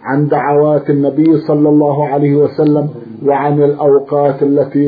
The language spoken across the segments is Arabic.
عن دعوات النبي صلى الله عليه وسلم وعن الأوقات والتي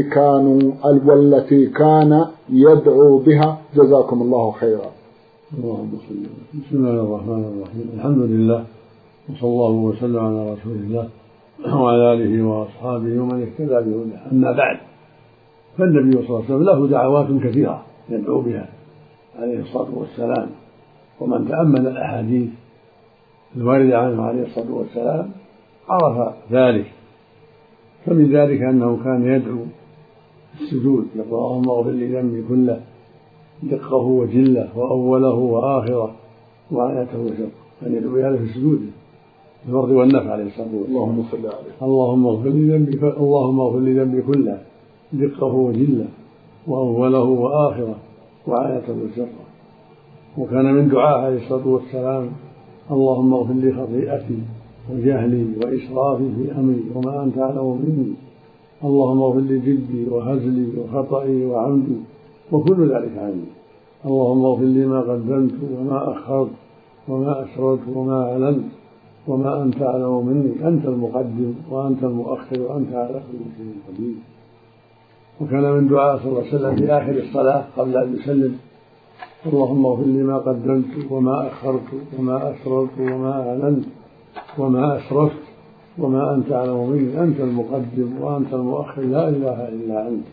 كان يدعو بها. جزاكم الله خيرا. بسم الله الرحمن الرحيم. الحمد لله وصلى الله وسلم على رسول الله وعلى آله وأصحابه ومن اهتدى بهداه. أما بعد، فالنبي صلى الله عليه وسلم له دعوات كثيرة يدعو بها عليه الصلاة والسلام، ومن تأمل الأحاديث الواردة عنه عليه الصلاة والسلام عرف ذلك. فمن ذلك أنه كان يدعو في السجود يقول اللهم اغفر لي ذنبي كله دقه وجله وأوله وآخره وآيته وسره، كان يدعو بهذا في السجود الفرض والنفل عليه الصلاة والسلام. اللهم اغفر لي ذنبي كله دقه وجله وأوله وآخره وآيته وسره. وكان من دعاء عليه الصلاة والسلام اللهم اغفر لي خطيئتي وجهلي وإسرافي في أمري وما أنت أعلم مني، اللهم اغفر لي جدي وهزلي وخطئي وعمدي وكل ذلك عني، اللهم اغفر لي ما قدمت وما أخرت وما أسررت وما أعلنت وما أنت أعلم مني، أنت المقدم وأنت المؤخر وأنت على كل شيء قدير. وكان من دعاء صلى الله عليه وسلم في آخر الصلاة قبل أن يسلم اللهم اغفر لي ما قدمت وما أخرت وما أسررت وما أعلنت وما أسرفت وما أنت أعلم مني، أنت المقدم وأنت المؤخر لا إله إلا أنت.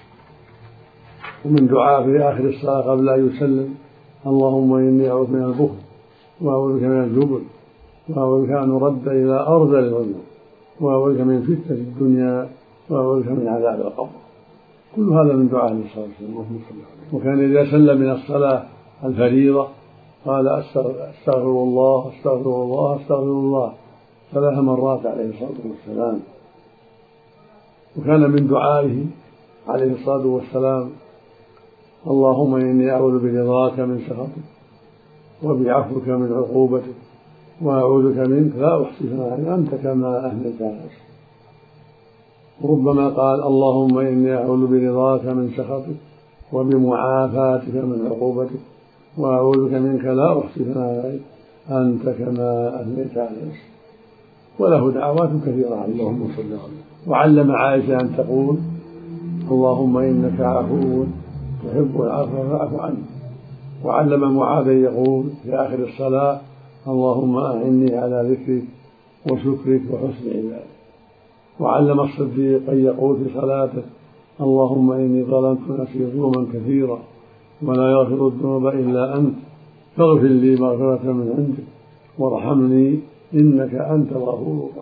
ومن دعاء في آخر الصلاة قبل أن يسلم اللهم إني أعوذ من البخل وأعوذ بك من الجبن وأعوذ بك أن أرد إلى أرذل العمر وأعوذ بك من فتنة الدنيا وأعوذ بك من عذاب القبر. كل هذا من دعاء النبي صلى الله عليه وسلم. وكان إذا سلم من الصلاة الفريضة قال أستغفر الله أستغفر الله أستغفر الله 3 مرات عليه الصلاة والسلام. وكان من دعائه عليه الصلاة والسلام اللهم إني أعوذ برضاك من سخطك وبعفوك من عقوبتك وأعوذ بك منك لا أحصي ثناء أنت كما أثنيت على نفسك. وربما قال اللهم إني أعوذ برضاك من سخطك وبمعافاتك من عقوبتك وأعوذ بك منك لا أحصي ثناء أنت كما أثنيت على نفسك. وله دعوات كثيرة عليه. وعلم عائشة أن تقول اللهم إنك عفو تحب العفو فاعف عني. وعلم معاذ يقول في آخر الصلاة اللهم أعني على ذكرك وشكرك وحسن عبادتك. وعلم الصديق أن يقول في صلاته اللهم إني ظلمت نفسي ظلما كثيرا ولا يغفر الذنوب إلا أنت فاغفر لي مغفرة من عندك وارحمني إنك أنت الغفور.